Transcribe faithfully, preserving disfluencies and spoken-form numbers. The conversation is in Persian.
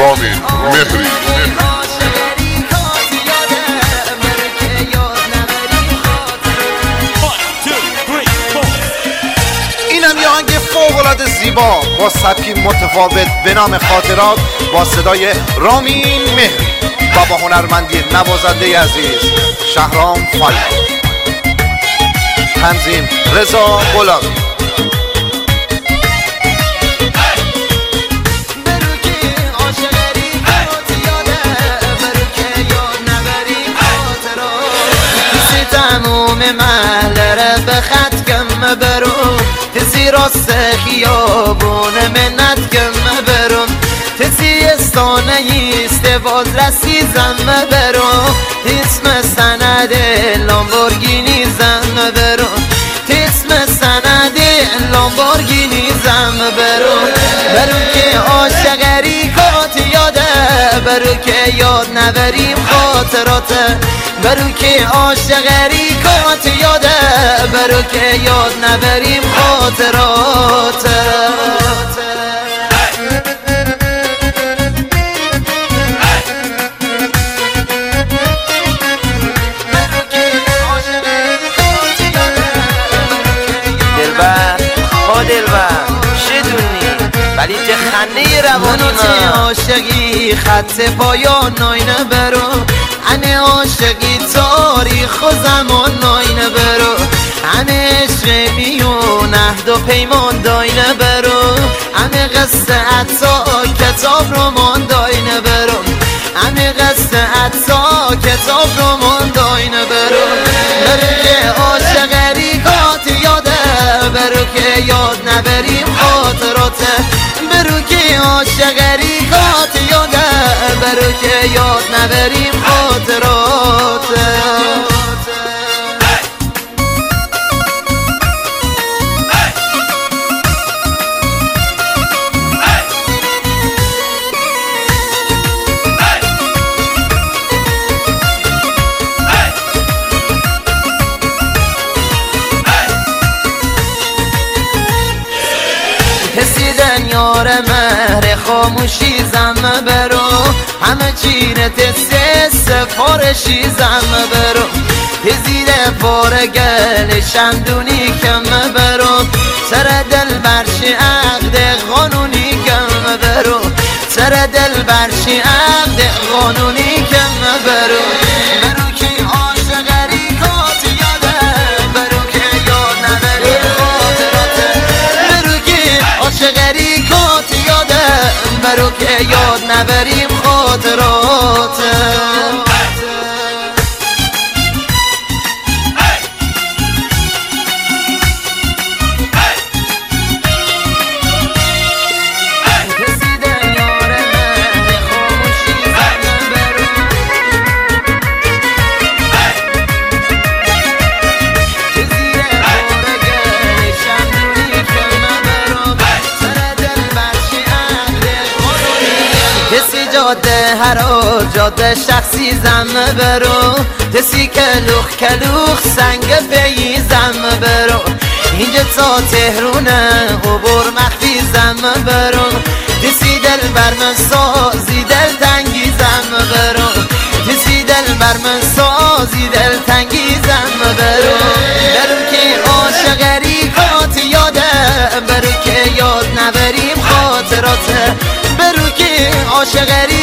رامین مهری. اینم یه آهنگ فوق‌العاده زیبا با سبکی متفاوت به نام خاطرات با صدای رامین مهری و با هنرمندی نوازنده عزیز شهرام فاید. تنظیم رضا غلامی. تموم محل را به خط کم برم تسی راست خیابون منت کم برم تسی استانه ایست باز رسیزم برم اسم سند لامبورگینی زم برم اسم سند لامبورگینی زم برم برو که عاشقری کات یاده برو که یاد نبریم خاطرات برو که عاشقری کات یاده برو که یاد نبریم خاطرات دلبر ها دلبر شدونی ولی چه خنده روانی ما عاشقی خط پایان ناینه برو همه عاشقی تاریخ و زمان ناینه برو همه عشق میون عهد و پیمان داینه برو همه قصه عطا کتاب رمان داینه برو همه قصه عطا کتاب رمان داینه برو برو که عاشقی کات یاده برو که یاد نبریم خاطرات برو که عاشقی کات یاده برو که یاد نبریم خاطرات رسیدن یار مهر خاموشی زم برو همه چیرت سه سفارشی زم برو زیر پار گل شندونی کم برو سر دل برشی عقد قانونی کم برو سر دل برشی عقد قانونی کم برو برو که عاشقری کات یاده برو که یاد نبری خاطرات برو که عاشقری کات یاده برو که یاد نبریم خاطرات جاده هر جاده شخصی زم برو تسی کلوخ کلوخ سنگ پی زم برو اینجا تا تهرونه عبور مخفی زم برو تسی دل بر من سازی دل تنگی زم برو تسی دل بر من سازی دل تنگی زم برو برو که عاشقری کات یاده برو که یاد نبریم خاطرات برو که عاشقری